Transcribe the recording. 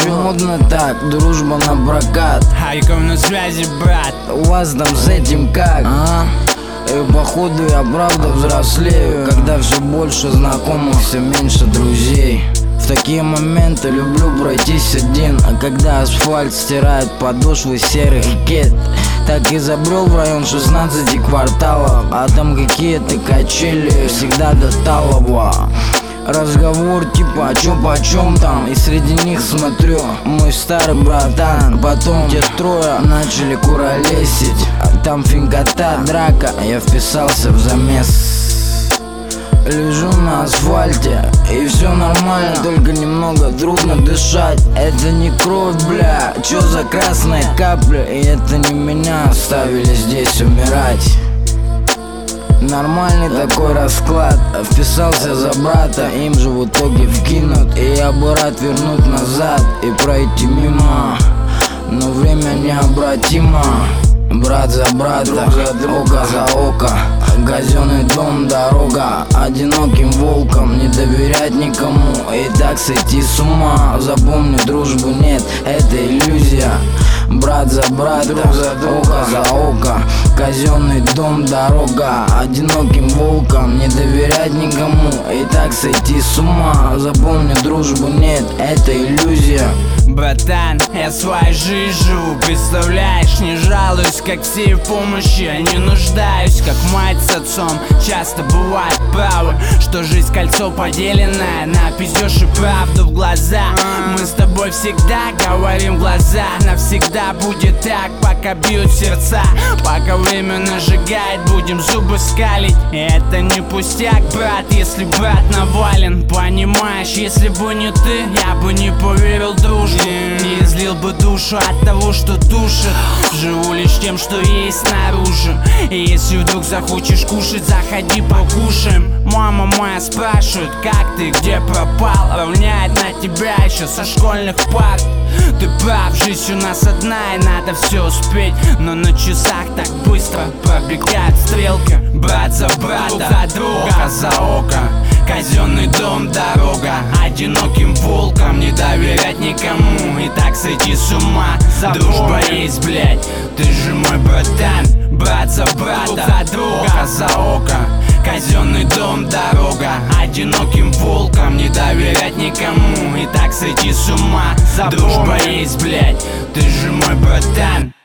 чё? Модно так, дружба на прокат. Айком на связи, брат. У вас там с этим как? И походу я правда взрослею, когда все больше знакомых, все меньше друзей. В такие моменты люблю пройтись один, а когда асфальт стирает подошвы серых кет, так и забрел в район 16 кварталов, а там какие-то качели всегда до талого. Разговор типа а чё почем там, и среди них смотрю мой старый братан. Потом те трое начали куролесить, там финкота, драка, я вписался в замес. Лежу на асфальте, и все нормально, только немного трудно дышать. Это не кровь, бля, чё за красные капли? И это не меня оставили здесь умирать. Нормальный такой расклад, вписался за брата, им же в итоге вкинут. И я бы рад вернуть назад и пройти мимо, но время необратимо. Брат за брата, око за око, казенный дом, дорога. Одиноким волком не доверять никому и так сойти с ума. Запомни, дружбы нет, это иллюзия. Брат за брата, око за око, казенный дом, дорога. Одиноким волком не доверять никому и так сойти с ума. Запомни, дружбы нет, это иллюзия. Братан, я своей жизнью живу, представляешь, не жалуюсь, как все в помощи, я не нуждаюсь, как мать с отцом часто бывает правы, что жизнь кольцо поделенное на пиздеж и правду в глаза. Мы с тобой всегда говорим в глаза, навсегда будет так, пока бьют сердца, пока время нажигает, будем зубы скалить. И это не пустяк, брат, если брат навален, понимаешь, если бы не ты, я бы не поверил в дружбу. Не излил бы душу от того, что душит. Живу лишь тем, что есть снаружи. И если вдруг захочешь кушать, заходи покушаем. Мама моя спрашивает, как ты, где пропал, равняет на тебя еще со школьных парт. Ты прав, жизнь у нас одна и надо все успеть, но на часах так быстро пробегает стрелка. Брат за брата, за друга, око за око, казенный дом, дорога. Одиноким волком не доверять никому и так сойти с ума. Дружба есть, блять, ты же мой братан. Брат за брата, за друга, око за око, казенный дом, дорога. Одиноким волком не доверять никому и так сойти с ума. Дружба есть, блять, ты же мой братан.